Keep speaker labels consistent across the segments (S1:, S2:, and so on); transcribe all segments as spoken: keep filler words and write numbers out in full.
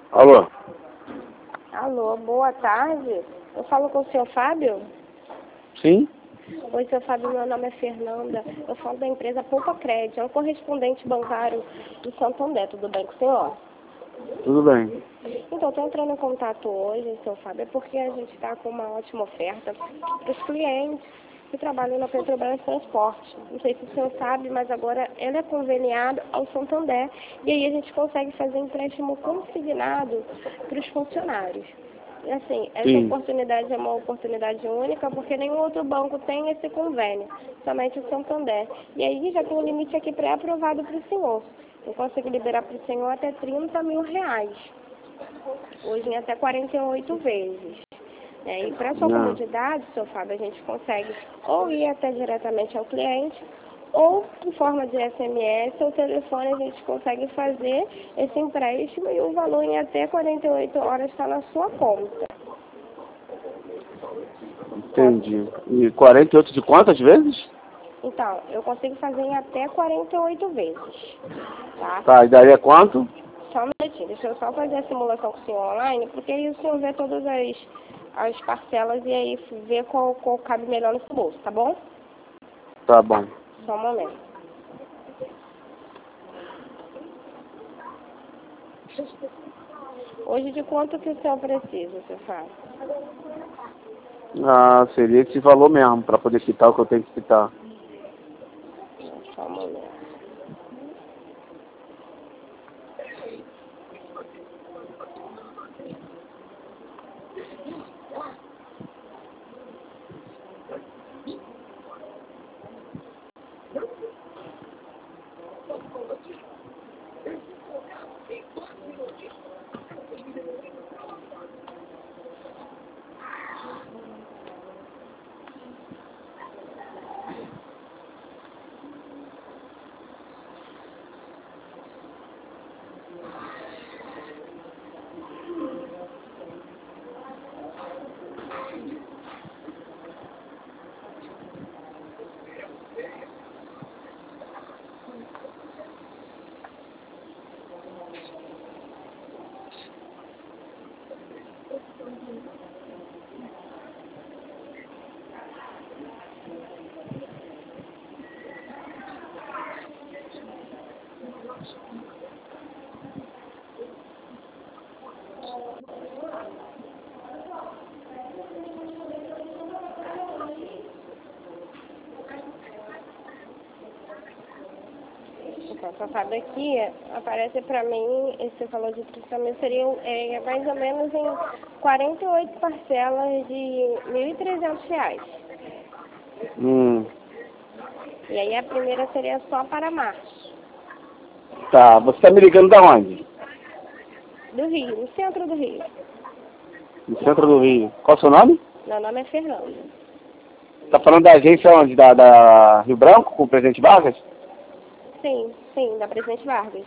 S1: Alô?
S2: Alô, boa tarde. Eu falo com o senhor Fábio?
S1: Sim?
S2: Oi, senhor Fábio, meu nome é Fernanda. Eu falo da empresa Poupa Crédito, é um correspondente bancário do Santander. Tudo bem com o senhor?
S1: Tudo bem.
S2: Então, estou entrando em contato hoje, senhor Fábio, é porque a gente está com uma ótima oferta para os clientes que trabalham na Petrobras Transporte. Não sei se o senhor sabe, mas agora ele é conveniado ao Santander e aí a gente consegue fazer empréstimo consignado para os funcionários. E assim, essa
S1: Sim.
S2: oportunidade é uma oportunidade única porque nenhum outro banco tem esse convênio, somente o Santander. E aí já tem um limite aqui pré-aprovado para o senhor. Eu consigo liberar para o senhor até trinta mil reais. Hoje em até quarenta e oito vezes. É, e para sua
S1: Não.
S2: comodidade, seu Fábio, a gente consegue ou ir até diretamente ao cliente, ou em forma de S M S ou telefone a gente consegue fazer esse empréstimo e o valor em até quarenta e oito horas está na sua conta.
S1: Entendi. E quarenta e oito de quantas vezes?
S2: Então, eu consigo fazer em até quarenta e oito vezes. Tá?
S1: Tá, e daí é quanto?
S2: Só um minutinho, deixa eu só fazer a simulação com o senhor online, porque aí o senhor vê todas as, as parcelas e aí vê qual, qual cabe melhor no seu bolso, tá bom?
S1: Tá bom.
S2: Só um momento. Hoje de quanto que o senhor precisa, seu Fábio?
S1: Ah, seria esse valor mesmo, pra poder quitar o que eu tenho que quitar.
S2: Só um momento. Então, só sabe aqui, aparece pra mim, esse valor de trinta mil seria é, mais ou menos em quarenta e oito parcelas de mil e trezentos reais.
S1: Hum.
S2: E aí a primeira seria só para março.
S1: Tá, você tá me ligando da onde?
S2: Do Rio, no centro do Rio.
S1: No centro do Rio. Qual o seu nome?
S2: Meu nome é Fernanda.
S1: Tá falando da agência onde? Da, da Rio Branco, com o presidente Vargas?
S2: Sim, sim, da Presidente Vargas.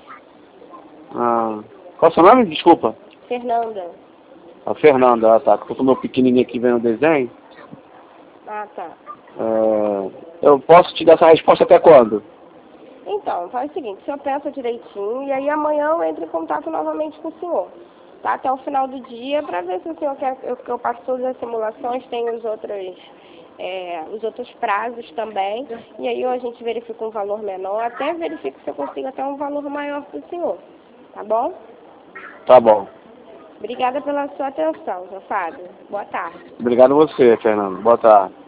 S1: Ah. Qual o seu nome? Desculpa.
S2: Fernanda.
S1: A Fernanda, ah, tá. Tô com o meu pequenininho aqui vendo o desenho.
S2: Ah, tá.
S1: É, eu posso te dar essa resposta até quando?
S2: Então, faz o seguinte, o senhor pensa direitinho e aí amanhã eu entro em contato novamente com o senhor, tá? Até o final do dia, para ver se o senhor quer eu, que eu passe todas as simulações, tem os outros, é, os outros prazos também, e aí a gente verifica um valor menor, até verifica se eu consigo até um valor maior para o senhor, tá bom?
S1: Tá bom.
S2: Obrigada pela sua atenção, seu Fábio. Boa tarde.
S1: Obrigado a você, Fernando. Boa tarde.